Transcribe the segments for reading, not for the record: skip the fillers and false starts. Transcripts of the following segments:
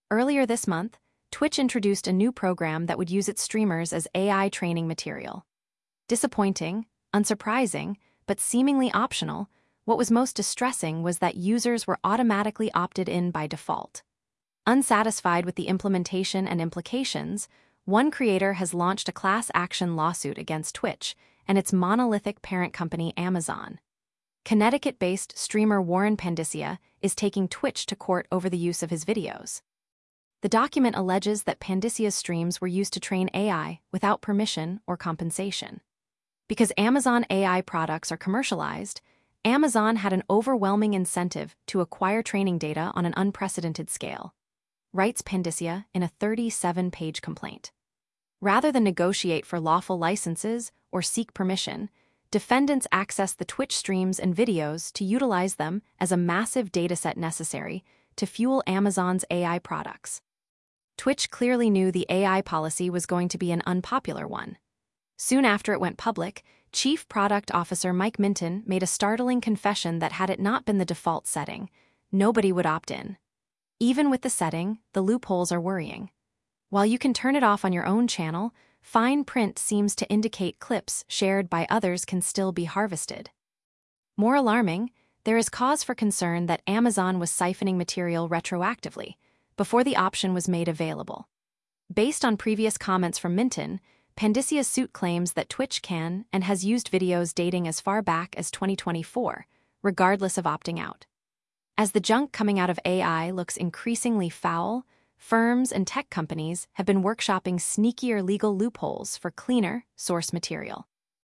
Earlier this month, Twitch introduced a new program that would use its streamers as AI training material. Disappointing, unsurprising, but seemingly optional, what was most distressing was that users were automatically opted in by default. Unsatisfied with the implementation and implications, one creator has launched a class action lawsuit against Twitch and its monolithic parent company Amazon. Connecticut-based streamer Warren Pandisia is taking Twitch to court over the use of his videos. The document alleges that Pandisia's streams were used to train AI without permission or compensation. Because Amazon AI products are commercialized, Amazon had an overwhelming incentive to acquire training data on an unprecedented scale, writes Pandisia in a 37-page complaint. Rather than negotiate for lawful licenses or seek permission, defendants access the Twitch streams and videos to utilize them as a massive dataset necessary to fuel Amazon's AI products. Twitch clearly knew the AI policy was going to be an unpopular one. Soon after it went public, Chief Product Officer Mike Minton made a startling confession that had it not been the default setting, nobody would opt in. Even with the setting, the loopholes are worrying. While you can turn it off on your own channel, fine print seems to indicate clips shared by others can still be harvested. More alarming, there is cause for concern that Amazon was siphoning material retroactively, before the option was made available. Based on previous comments from Minton, Pandisia's suit claims that Twitch can and has used videos dating as far back as 2024, regardless of opting out. As the junk coming out of AI looks increasingly foul, firms and tech companies have been workshopping sneakier legal loopholes for cleaner source material.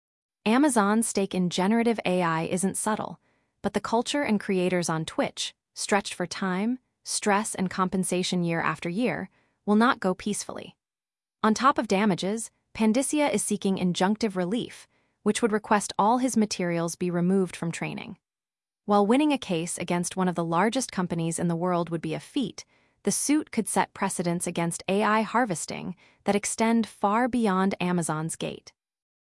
Amazon's stake in generative AI isn't subtle, but the culture and creators on Twitch, stretched for time, stress, and compensation year after year, will not go peacefully. On top of damages, Pandisia is seeking injunctive relief, which would request all his materials be removed from training. While winning a case against one of the largest companies in the world would be a feat, the suit could set precedents against AI harvesting that extend far beyond Amazon's gate.